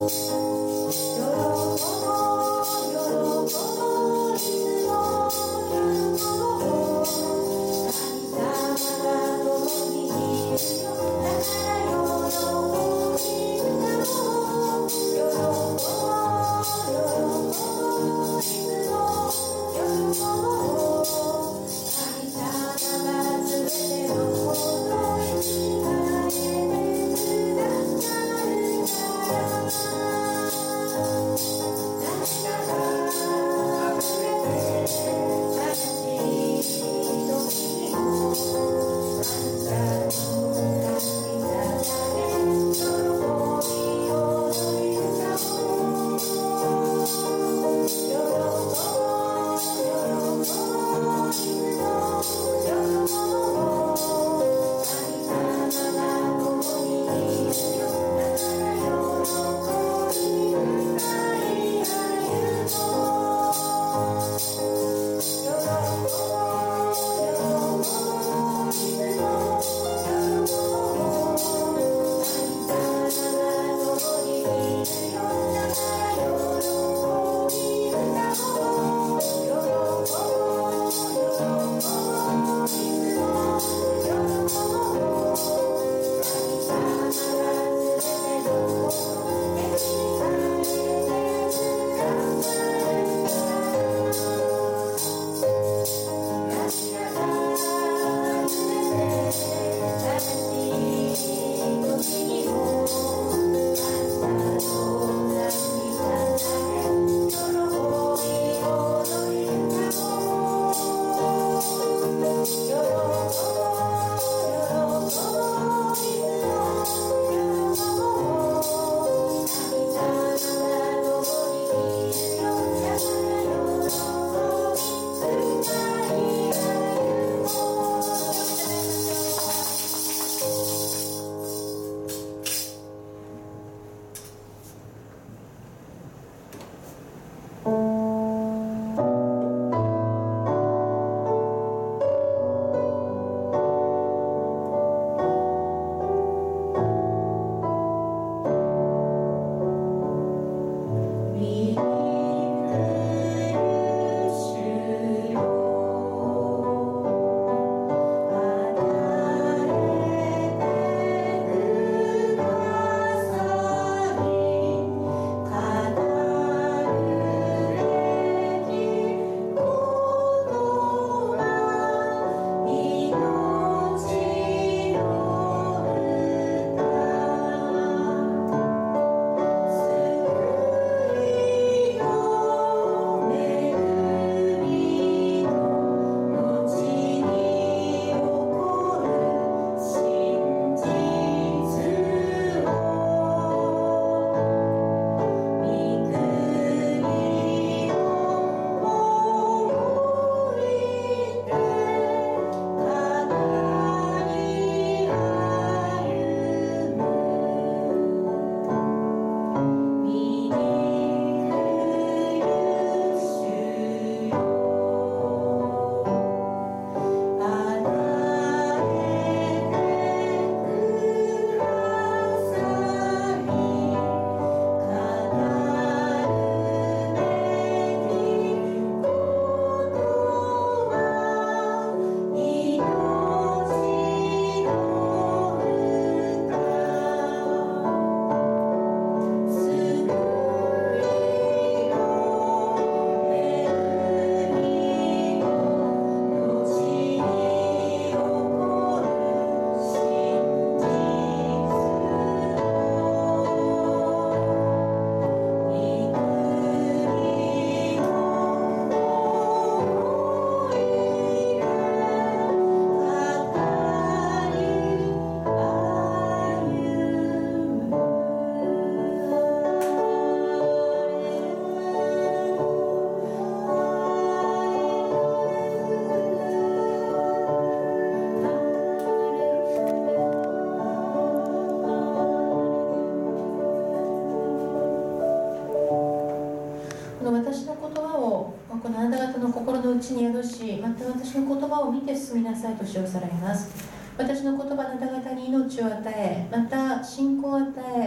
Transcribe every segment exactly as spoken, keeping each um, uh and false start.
に宿し、また私の言葉を見て進みなさいと主をさらいます。私の言葉あなた方に命を与え、また信仰を与え、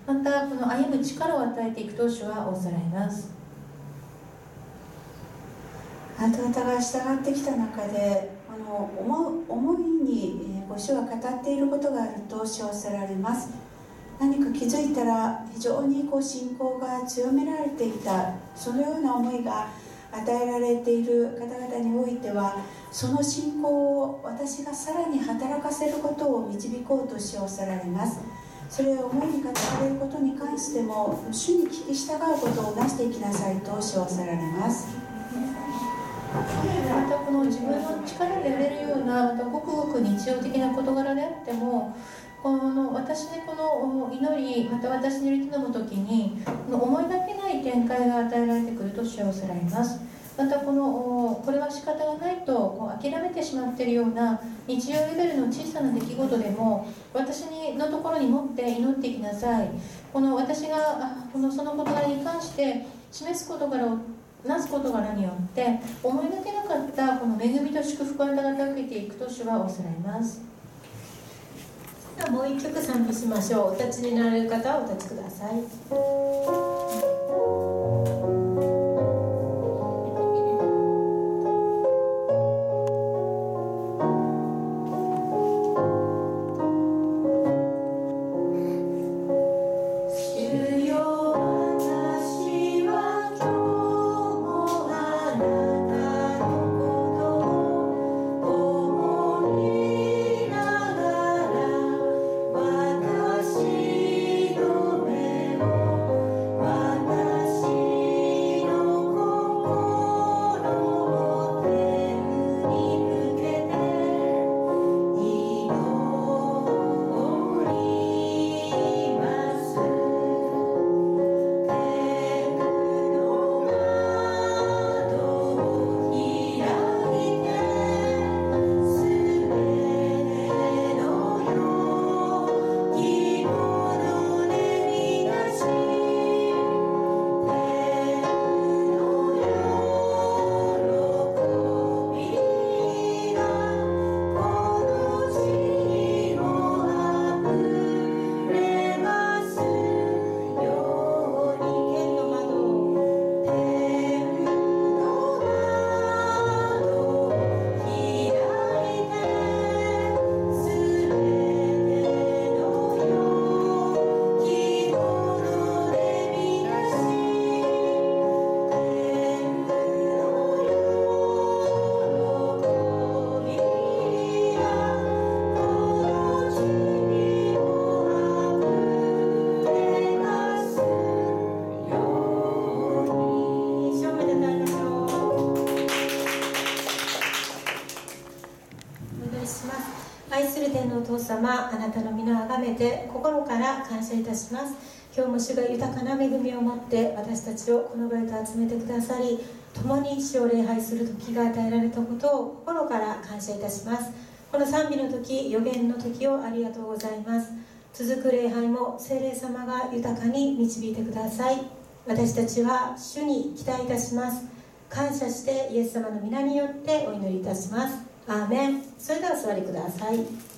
またこの歩む力を与えていくと主は仰せられます。 あなた方が従ってきた中であの 思, 思いにご主は語っていることがあると主は仰せられます。何か気づいたら非常にこう信仰が強められていた、そのような思いが与えられている方々においては、その信仰を私がさらに働かせることを導こうと主は仰せられます。それを思いに語られることに関しても主に聞き従うことをなしていきなさいと主は仰せられます。 またこの自分の力でやれるような、またごくごく日常的な事柄であっても、この私にこの祈り、また私に祈り頼む時にこの思いがけない展開が与えられてくると主は仰せられます。またこのこれは仕方がないとこう諦めてしまっているような日常レベルの小さな出来事でも、私のところに持って祈っていきなさい。この私がこのその事柄に関して示す事柄をなす事柄によって思いがけなかったこの恵みと祝福をあなた方受けていくと主は仰せられます。 もう一曲賛美しましょう。お立ちになられる方はお立ちください。あなたの皆をあがめて心から感謝いたします。今日も主が豊かな恵みを持って私たちをこの場へと集めてくださり、共に主を礼拝する時が与えられたことを心から感謝いたします。この賛美の時、予言の時をありがとうございます。続く礼拝も聖霊様が豊かに導いてください。私たちは主に期待いたします。感謝してイエス様の皆によってお祈りいたします。アーメン。それではお座りください。